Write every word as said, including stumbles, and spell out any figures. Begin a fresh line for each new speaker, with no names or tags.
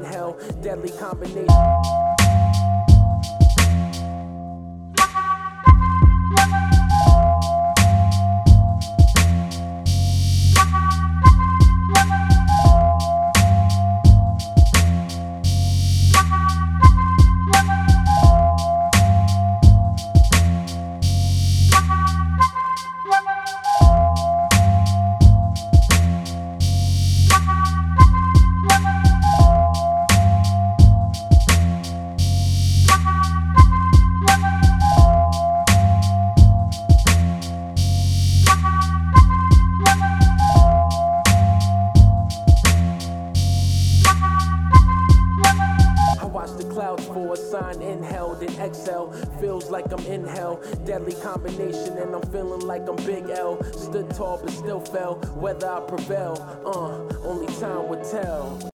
inhale, deadly combination. Clouds for a sign, inhaled and exhale. Feels like I'm in hell. Deadly combination, and I'm feeling like I'm Big L. Stood tall but still fell. Whether I prevail, uh, only time would tell.